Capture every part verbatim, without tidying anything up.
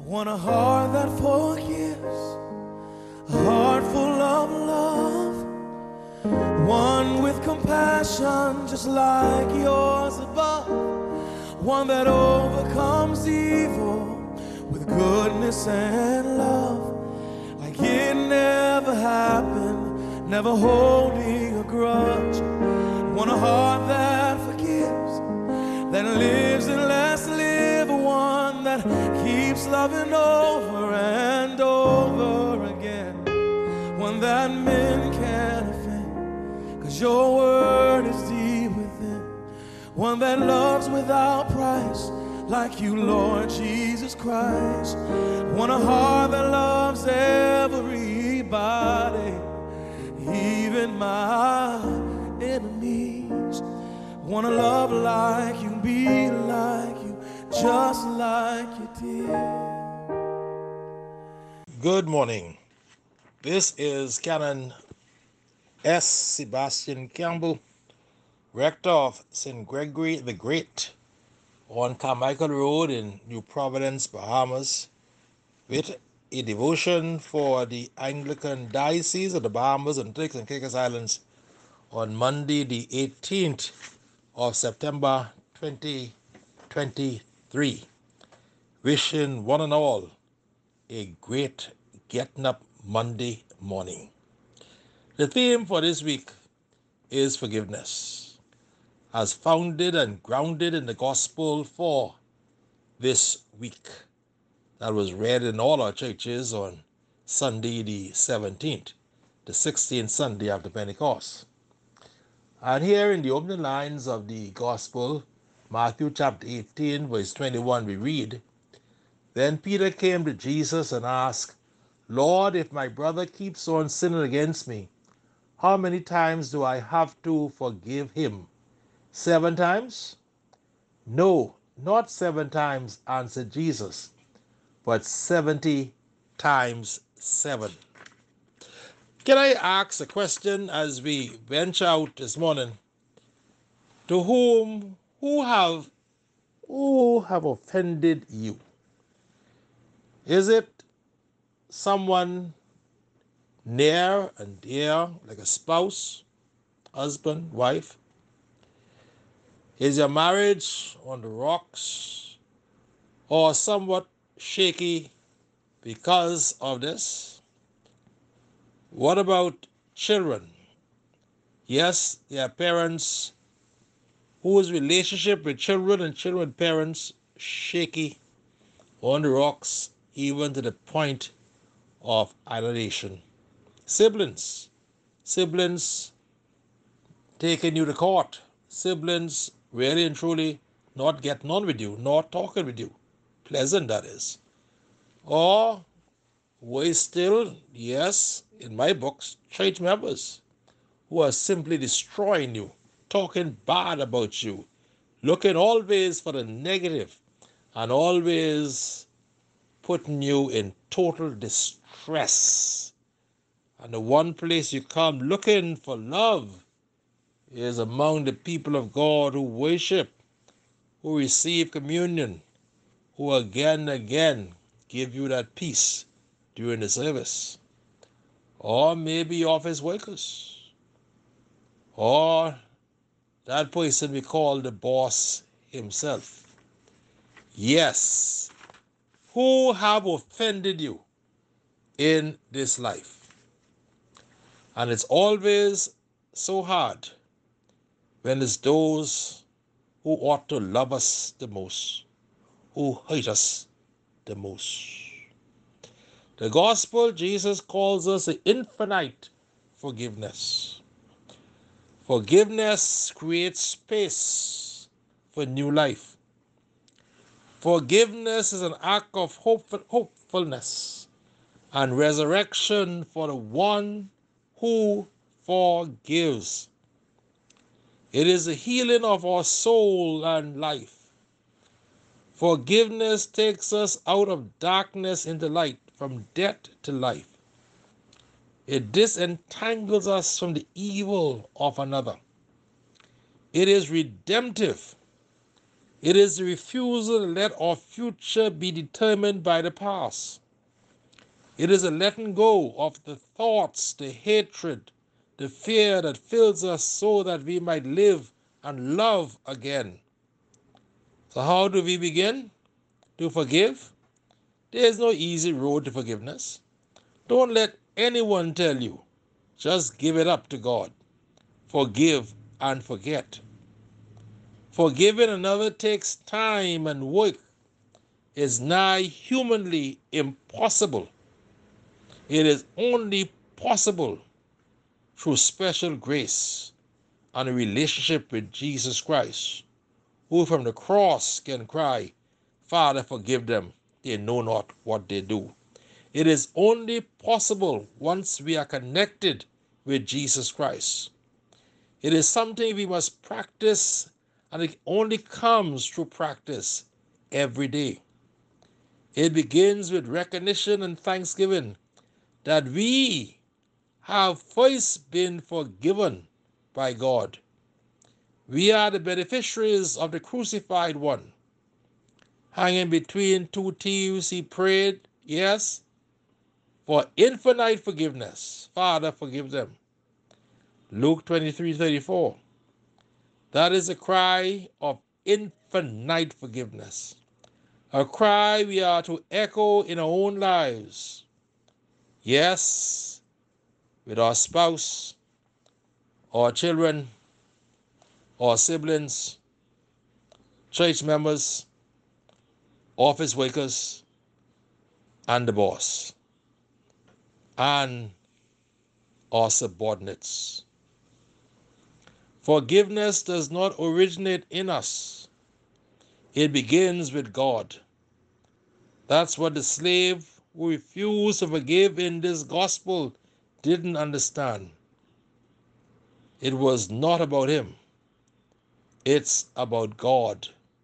Want a heart that forgives, a heart full of love, one with compassion just like yours above, one that overcomes evil with goodness and love, like it never happened, never holding a grudge. Want a heart that forgives, that lives and lets live, one that keeps loving over and over again, one that men can offend, cause your word is deep within, one that loves without price, like you, Lord Jesus Christ. Want a heart that loves everybody, even my enemies. Want to love like you, be like you, just like you did. Good morning. This is Canon S. Sebastian Campbell, rector of Saint Gregory the Great on Carmichael Road in New Providence, Bahamas, with a devotion for the Anglican Diocese of the Bahamas and Turks and Caicos Islands on Monday, the eighteenth of September twenty twenty-three. Wishing one and all a great getting up Monday morning. The theme for this week is forgiveness, as founded and grounded in the gospel for this week that was read in all our churches on Sunday the seventeenth, the sixteenth Sunday after Pentecost. And here in the opening lines of the gospel, Matthew chapter eighteen, verse twenty-one, we read, "Then Peter came to Jesus and asked, 'Lord, if my brother keeps on sinning against me, how many times do I have to forgive him? Seven times?' 'No, not seven times,' answered Jesus, 'but seventy times seven.'" Can I ask a question as we venture out this morning? To whom, who have, who have offended you? Is it someone near and dear, like a spouse, husband, wife? Is your marriage on the rocks or somewhat shaky because of this? What about children? Yes, there are parents whose relationship with children and children with parents shaky, on the rocks, even to the point of alienation. Siblings, siblings taking you to court, siblings really and truly not getting on with you, not talking with you, pleasant that is. Or worse still, yes, in my books, church members who are simply destroying you, talking bad about you, looking always for the negative and always putting you in total distress. And the one place you come looking for love is among the people of God who worship, who receive communion, who again and again give you that peace during the service. Or maybe office workers, or that person we call the boss himself. Yes, who have offended you in this life? And it's always so hard when it's those who ought to love us the most, who hate us the most. The gospel, Jesus calls us an infinite forgiveness. Forgiveness creates space for new life. Forgiveness is an act of hope, hopefulness and resurrection for the one who forgives. It is the healing of our soul and life. Forgiveness takes us out of darkness into light, from death to life. It disentangles us from the evil of another. It is redemptive. It is the refusal to let our future be determined by the past. It is a letting go of the thoughts, the hatred, the fear that fills us so that we might live and love again. So how do we begin to forgive? There is no easy road to forgiveness. Don't let anyone tell you. Just give it up to God. Forgive and forget. Forgiving another takes time and work. Is nigh humanly impossible. It is only possible through special grace and a relationship with Jesus Christ, who from the cross can cry, Father, forgive them, they know not what they do. It is only possible once we are connected with Jesus Christ. It is something we must practice, and it only comes through practice every day. It begins with recognition and thanksgiving that we have first been forgiven by God. We are the beneficiaries of the crucified one. Hanging between two thieves, he prayed, yes, for infinite forgiveness. Father, forgive them. Luke twenty-three thirty-four. That is a cry of infinite forgiveness. A cry we are to echo in our own lives. Yes, with our spouse, our children, our siblings, church members, office workers, and the boss, and our subordinates. Forgiveness does not originate in us. It begins with God. That's what the slave who refused to forgive in this gospel didn't understand. It was not about him. It's about God.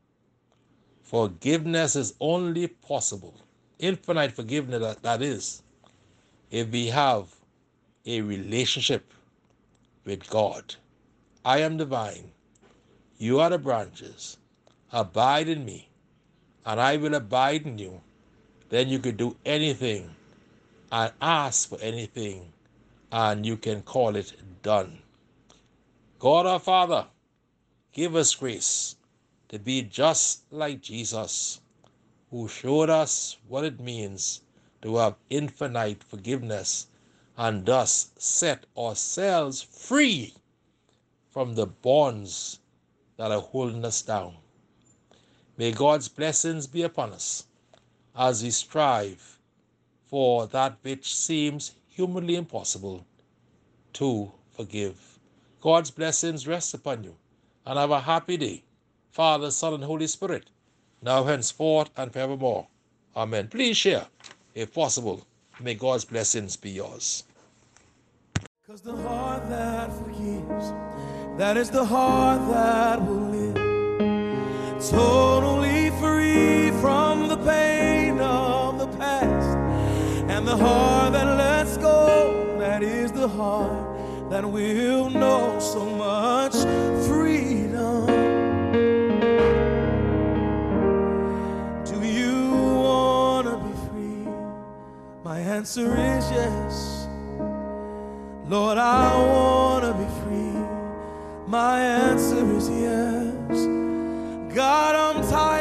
Forgiveness is only possible, infinite forgiveness that, that is, if we have a relationship with God. I am the vine, you are the branches. Abide in me, and I will abide in you. Then you can do anything and ask for anything, and you can call it done. God our Father, give us grace to be just like Jesus, who showed us what it means to have infinite forgiveness and thus set ourselves free from the bonds that are holding us down. May God's blessings be upon us as we strive for that which seems humanly impossible, to forgive. God's blessings rest upon you, and have a happy day. Father, Son, and Holy Spirit, now henceforth and forevermore. Amen. Please share, if possible. May God's blessings be yours. Because the heart that forgives, that is the heart that will live, totally free from the pain of the past. And the heart that lets go, that is the heart that will know so much freedom. Do you want to be free? My answer is yes. Lord, I want to be free. My answer is yes. God, I'm tired